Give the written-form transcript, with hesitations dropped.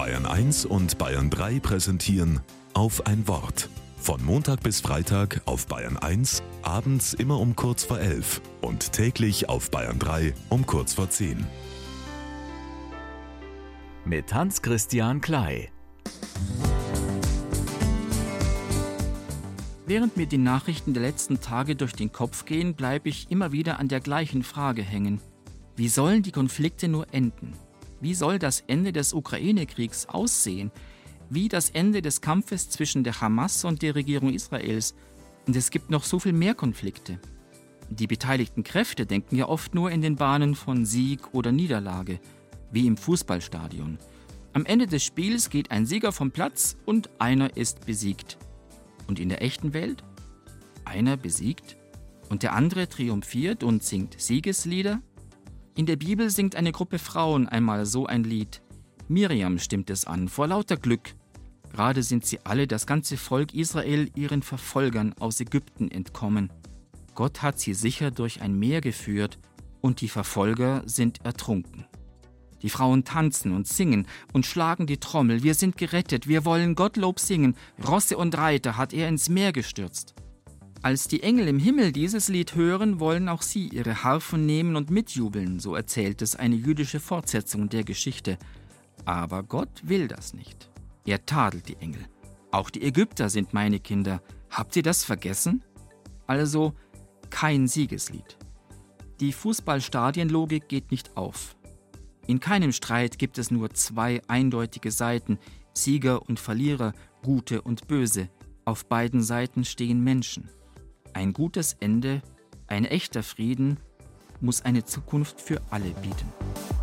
Bayern 1 und Bayern 3 präsentieren Auf ein Wort. Von Montag bis Freitag auf Bayern 1, abends immer um kurz vor 11 und täglich auf Bayern 3 um kurz vor 10. Mit Hans-Christian Klei. Während mir die Nachrichten der letzten Tage durch den Kopf gehen, bleibe ich immer wieder an der gleichen Frage hängen. Wie sollen die Konflikte nur enden? Wie soll das Ende des Ukraine-Kriegs aussehen? Wie das Ende des Kampfes zwischen der Hamas und der Regierung Israels? Und es gibt noch so viel mehr Konflikte. Die beteiligten Kräfte denken ja oft nur in den Bahnen von Sieg oder Niederlage, wie im Fußballstadion. Am Ende des Spiels geht ein Sieger vom Platz und einer ist besiegt. Und in der echten Welt? Einer besiegt und der andere triumphiert und singt Siegeslieder? In der Bibel singt eine Gruppe Frauen einmal so ein Lied. Miriam stimmt es an, vor lauter Glück. Gerade sind sie alle, das ganze Volk Israel, ihren Verfolgern aus Ägypten entkommen. Gott hat sie sicher durch ein Meer geführt und die Verfolger sind ertrunken. Die Frauen tanzen und singen und schlagen die Trommel. Wir sind gerettet, wir wollen Gottlob singen. Rosse und Reiter hat er ins Meer gestürzt. Als die Engel im Himmel dieses Lied hören, wollen auch sie ihre Harfen nehmen und mitjubeln, so erzählt es eine jüdische Fortsetzung der Geschichte. Aber Gott will das nicht. Er tadelt die Engel. Auch die Ägypter sind meine Kinder. Habt ihr das vergessen? Also kein Siegeslied. Die Fußballstadienlogik geht nicht auf. In keinem Streit gibt es nur zwei eindeutige Seiten, Sieger und Verlierer, Gute und Böse. Auf beiden Seiten stehen Menschen. Ein gutes Ende, ein echter Frieden muss eine Zukunft für alle bieten.